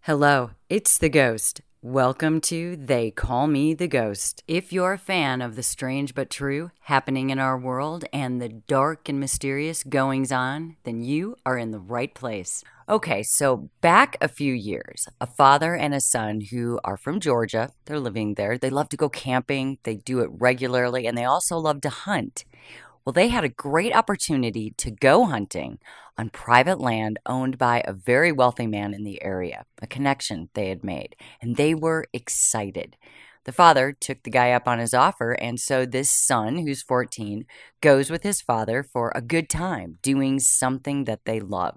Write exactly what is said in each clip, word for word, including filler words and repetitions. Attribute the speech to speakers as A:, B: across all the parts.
A: Hello, it's the Ghost. Welcome to They Call Me the Ghost. If you're a fan of the strange but true happening in our world and the dark and mysterious goings on, then you are in the right place. Okay, so back a few years, a father and a son who are from Georgia, they're living there. They love to go camping, they do it regularly, and they also love to hunt. Well, they had a great opportunity to go hunting on private land owned by a very wealthy man in the area, a connection they had made, and they were excited. The father took the guy up on his offer, and so this son, who's fourteen, goes with his father for a good time doing something that they love.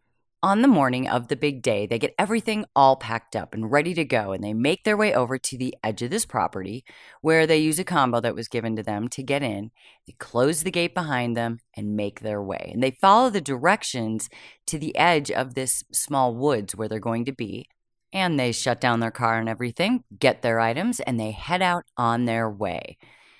A: On the morning of the big day, they get everything all packed up and ready to go, and they make their way over to the edge of this property where they use a combo that was given to them to get in. They close the gate behind them and make their way. And they follow the directions to the edge of this small woods where they're going to be. And they shut down their car and everything, get their items, and they head out on their way.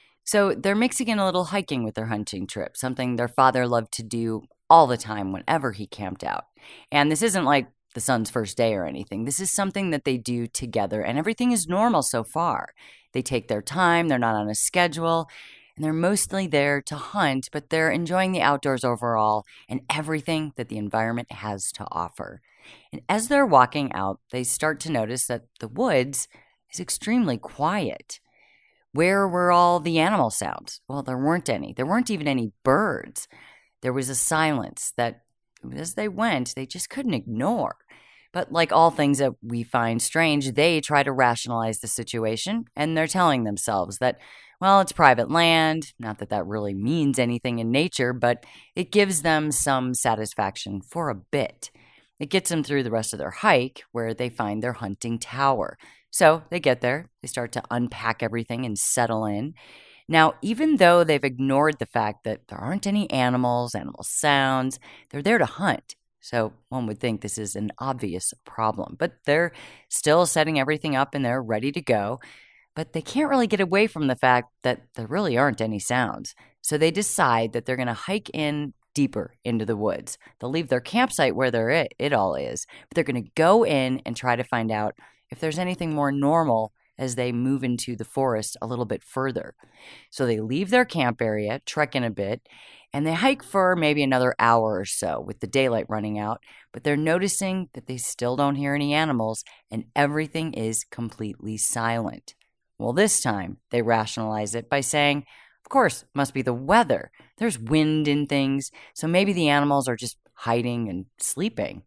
A: So they're mixing in a little hiking with their hunting trip, something their father loved to do all the time whenever he camped out. And this isn't like the son's first day or anything. This is something that they do together, and everything is normal so far. They take their time, they're not on a schedule, and they're mostly there to hunt, but they're enjoying the outdoors overall and everything that the environment has to offer. And as they're walking out, they start to notice that the woods is extremely quiet. Where were all the animal sounds? Well, there weren't any. There weren't even any birds. There was a silence that, as they went, they just couldn't ignore. But like all things that we find strange, they try to rationalize the situation, and they're telling themselves that, well, it's private land, not that that really means anything in nature, but it gives them some satisfaction for a bit. It gets them through the rest of their hike, where they find their hunting tower. So they get there, they start to unpack everything and settle in. Now, even though they've ignored the fact that there aren't any animals, animal sounds, they're there to hunt. So one would think this is an obvious problem, but they're still setting everything up and they're ready to go. But they can't really get away from the fact that there really aren't any sounds. So they decide that they're going to hike in deeper into the woods. They'll leave their campsite where they're it, it all is, but they're going to go in and try to find out if there's anything more normal as they move into the forest a little bit further. So they leave their camp area, trek in a bit, and they hike for maybe another hour or so with the daylight running out, but they're noticing that they still don't hear any animals and everything is completely silent. Well, this time they rationalize it by saying, of course, it must be the weather. There's wind and things, so maybe the animals are just hiding and sleeping.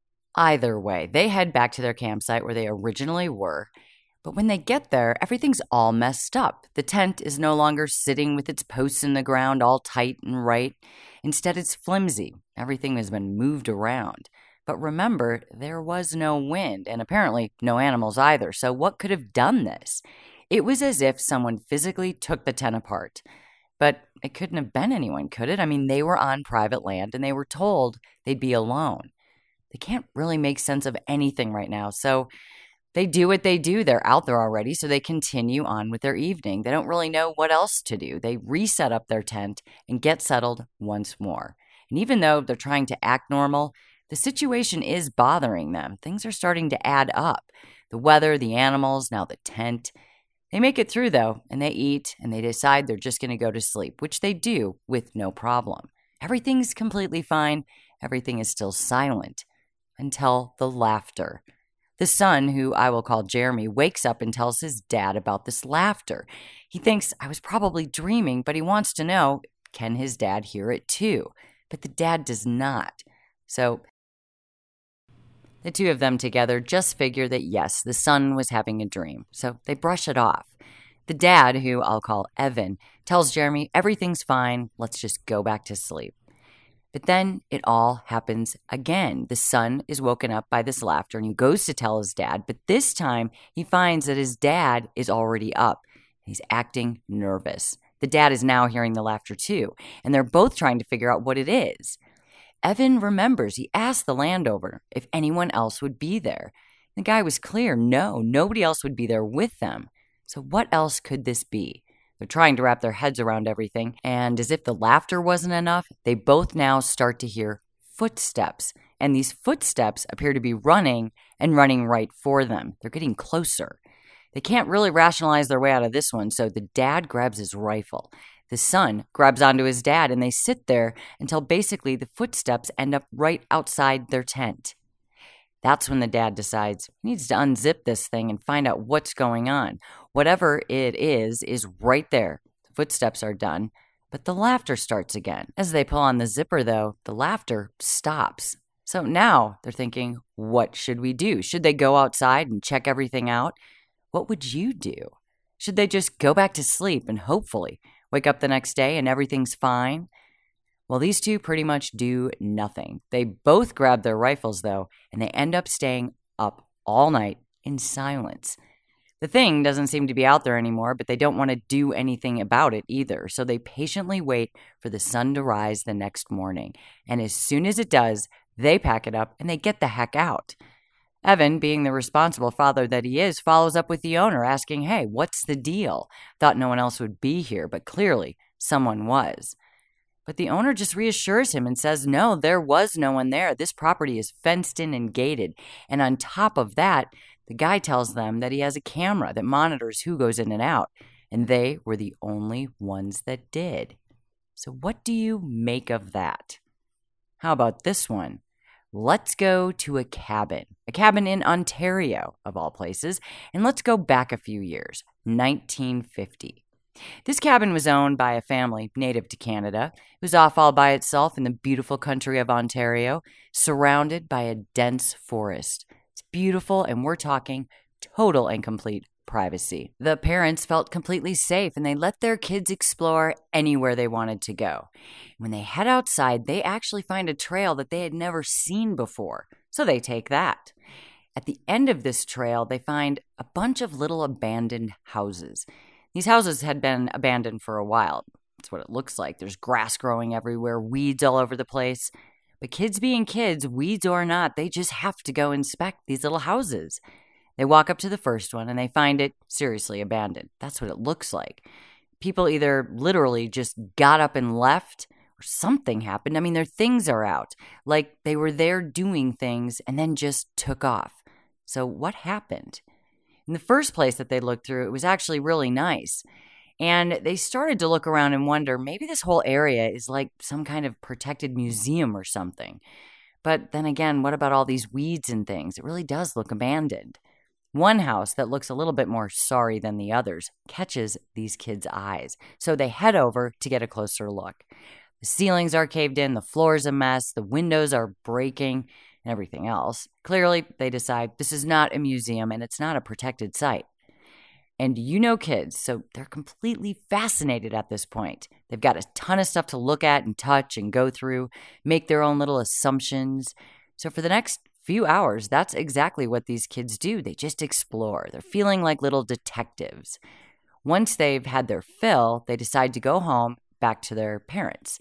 A: Either way, they head back to their campsite where they originally were. But when they get there, everything's all messed up. The tent is no longer sitting with its posts in the ground all tight and right. Instead, it's flimsy. Everything has been moved around. But remember, there was no wind, and apparently no animals either. So what could have done this? It was as if someone physically took the tent apart. But it couldn't have been anyone, could it? I mean, they were on private land, and they were told they'd be alone. They can't really make sense of anything right now, so they do what they do. They're out there already, so they continue on with their evening. They don't really know what else to do. They reset up their tent and get settled once more. And even though they're trying to act normal, the situation is bothering them. Things are starting to add up. The weather, the animals, now the tent. They make it through, though, and they eat, and they decide they're just going to go to sleep, which they do with no problem. Everything's completely fine. Everything is still silent until the laughter. The son, who I will call Jeremy, wakes up and tells his dad about this laughter. He thinks I was probably dreaming, but he wants to know, can his dad hear it too? But the dad does not. So the two of them together just figure that yes, the son was having a dream. So they brush it off. The dad, who I'll call Evan, tells Jeremy everything's fine. Let's just go back to sleep. But then it all happens again. The son is woken up by this laughter and he goes to tell his dad, but this time he finds that his dad is already up. He's acting nervous. The dad is now hearing the laughter too, and they're both trying to figure out what it is. Evan remembers he asked the landowner if anyone else would be there. The guy was clear, no, nobody else would be there with them. So what else could this be? They're trying to wrap their heads around everything, and as if the laughter wasn't enough, they both now start to hear footsteps and these footsteps appear to be running and running right for them. They're getting closer. They can't really rationalize their way out of this one, so the dad grabs his rifle. The son grabs onto his dad, and they sit there until basically the footsteps end up right outside their tent. That's when the dad decides he needs to unzip this thing and find out what's going on. Whatever it is, is right there. The footsteps are done, but the laughter starts again. As they pull on the zipper, though, the laughter stops. So now they're thinking, what should we do? Should they go outside and check everything out? What would you do? Should they just go back to sleep and hopefully wake up the next day and everything's fine? Well, these two pretty much do nothing. They both grab their rifles, though, and they end up staying up all night in silence. The thing doesn't seem to be out there anymore, but they don't want to do anything about it either. So they patiently wait for the sun to rise the next morning. And as soon as it does, they pack it up and they get the heck out. Evan, being the responsible father that he is, follows up with the owner asking, hey, what's the deal? Thought no one else would be here, but clearly someone was. But the owner just reassures him and says, no, there was no one there. This property is fenced in and gated. And on top of that, the guy tells them that he has a camera that monitors who goes in and out. And they were the only ones that did. So what do you make of that? How about this one? Let's go to a cabin, a cabin in Ontario, of all places. And let's go back a few years, nineteen fifty. This cabin was owned by a family native to Canada. It was off all by itself in the beautiful country of Ontario, surrounded by a dense forest. It's beautiful, and we're talking total and complete privacy. The parents felt completely safe, and they let their kids explore anywhere they wanted to go. When they head outside, they actually find a trail that they had never seen before, so they take that. At the end of this trail, they find a bunch of little abandoned houses. These houses had been abandoned for a while. That's what it looks like. There's grass growing everywhere, weeds all over the place. But kids being kids, weeds or not, they just have to go inspect these little houses. They walk up to the first one and they find it seriously abandoned. That's what it looks like. People either literally just got up and left or something happened. I mean, their things are out. Like they were there doing things and then just took off. So what happened? In the first place that they looked through, it was actually really nice. And they started to look around and wonder, maybe this whole area is like some kind of protected museum or something. But then again, what about all these weeds and things? It really does look abandoned. One house that looks a little bit more sorry than the others catches these kids' eyes. So they head over to get a closer look. The ceilings are caved in, the floor's a mess, the windows are breaking, and everything else. Clearly, they decide this is not a museum and it's not a protected site. And you know kids, so they're completely fascinated at this point. They've got a ton of stuff to look at and touch and go through, make their own little assumptions. So for the next few hours, that's exactly what these kids do. They just explore. They're feeling like little detectives. Once they've had their fill, they decide to go home back to their parents.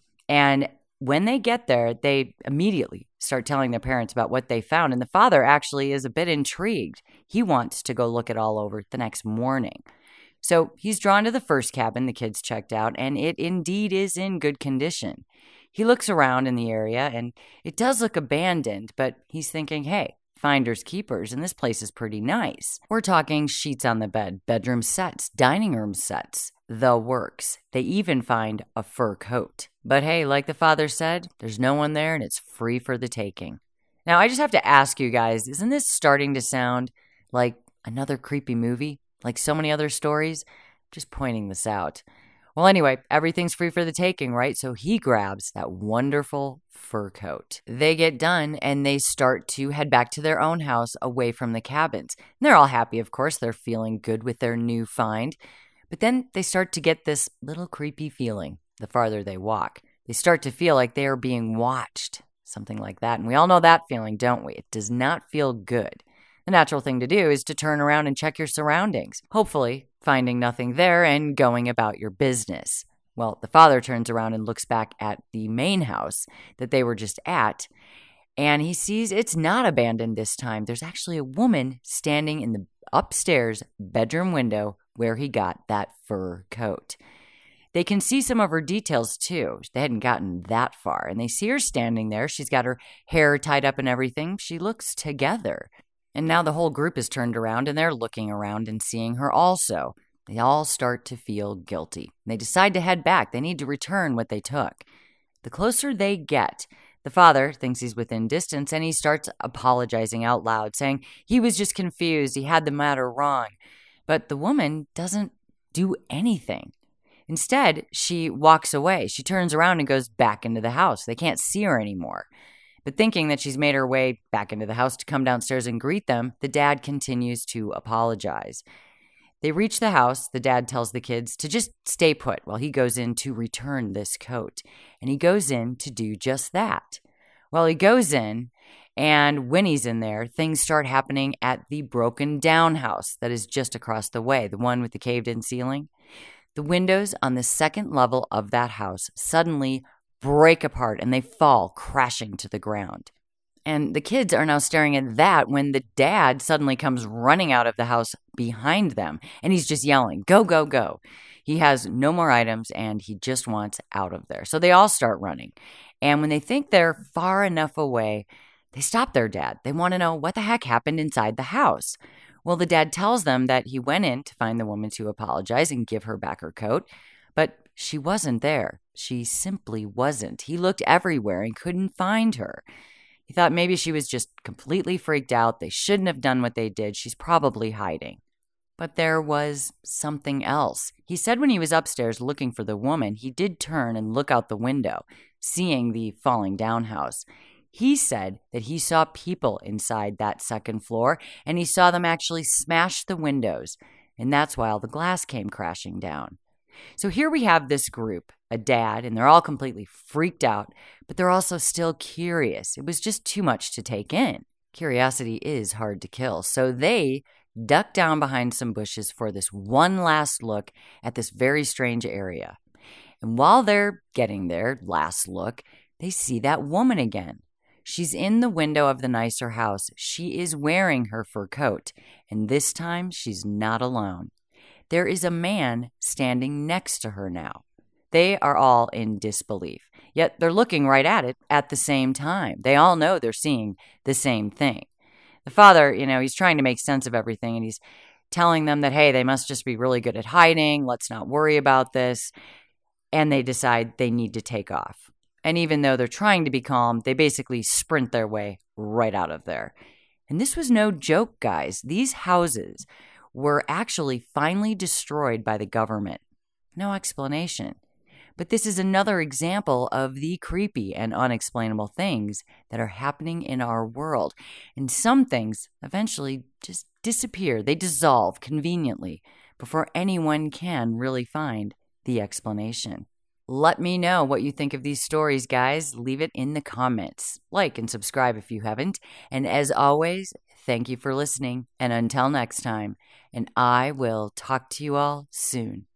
A: And when they get there, they immediately start telling their parents about what they found. And the father actually is a bit intrigued. He wants to go look it all over the next morning. So he's drawn to the first cabin the kids checked out, and it indeed is in good condition. He looks around in the area, and it does look abandoned, but he's thinking, hey, finders keepers, and this place is pretty nice. We're talking sheets on the bed, bedroom sets, dining room sets, the works. They even find a fur coat. But hey, like the father said, there's no one there and it's free for the taking. Now, I just have to ask you guys, isn't this starting to sound like another creepy movie? Like so many other stories? Just pointing this out. Well, anyway, everything's free for the taking, right? So he grabs that wonderful fur coat. They get done and they start to head back to their own house away from the cabins. And they're all happy, of course. They're feeling good with their new find. But then they start to get this little creepy feeling the farther they walk. They start to feel like they are being watched, something like that. And we all know that feeling, don't we? It does not feel good. The natural thing to do is to turn around and check your surroundings, hopefully finding nothing there and going about your business. Well, the father turns around and looks back at the main house that they were just at, and he sees it's not abandoned this time. There's actually a woman standing in the upstairs bedroom window where he got that fur coat. They can see some of her details too. They hadn't gotten that far, and they see her standing there. She's got her hair tied up and everything. She looks together. And now the whole group is turned around, and they're looking around and seeing her also. They all start to feel guilty. They decide to head back. They need to return what they took. The closer they get, the father thinks he's within distance, and he starts apologizing out loud, saying he was just confused. He had the matter wrong. But the woman doesn't do anything. Instead, she walks away. She turns around and goes back into the house. They can't see her anymore. But thinking that she's made her way back into the house to come downstairs and greet them, the dad continues to apologize. They reach the house. The dad tells the kids to just stay put while he goes in to return this coat. And he goes in to do just that. Well, he goes in, and when he's in there, things start happening at the broken down house that is just across the way, the one with the caved-in ceiling. The windows on the second level of that house suddenly break apart and they fall crashing to the ground. And the kids are now staring at that when the dad suddenly comes running out of the house behind them, and he's just yelling, "Go, go, go." He has no more items and he just wants out of there. So they all start running. And when they think they're far enough away, they stop their dad. They want to know what the heck happened inside the house. Well, the dad tells them that he went in to find the woman to apologize and give her back her coat, but she wasn't there. She simply wasn't. He looked everywhere and couldn't find her. He thought maybe she was just completely freaked out. They shouldn't have done what they did. She's probably hiding. But there was something else. He said when he was upstairs looking for the woman, he did turn and look out the window, seeing the falling down house. He said that he saw people inside that second floor, and he saw them actually smash the windows, and that's why all the glass came crashing down. So here we have this group, a dad, and they're all completely freaked out, but they're also still curious. It was just too much to take in. Curiosity is hard to kill, so they duck down behind some bushes for this one last look at this very strange area. And while they're getting their last look, they see that woman again. She's in the window of the nicer house. She is wearing her fur coat, and this time she's not alone. There is a man standing next to her now. They are all in disbelief, yet they're looking right at it at the same time. They all know they're seeing the same thing. The father, you know, he's trying to make sense of everything, and he's telling them that, hey, they must just be really good at hiding. Let's not worry about this. And they decide they need to take off. And even though they're trying to be calm, they basically sprint their way right out of there. And this was no joke, guys. These houses were actually finally destroyed by the government. No explanation. But this is another example of the creepy and unexplainable things that are happening in our world. And some things eventually just disappear. They dissolve conveniently before anyone can really find the explanation. Let me know what you think of these stories, guys. Leave it in the comments. Like and subscribe if you haven't. And as always, thank you for listening. And until next time, and I will talk to you all soon.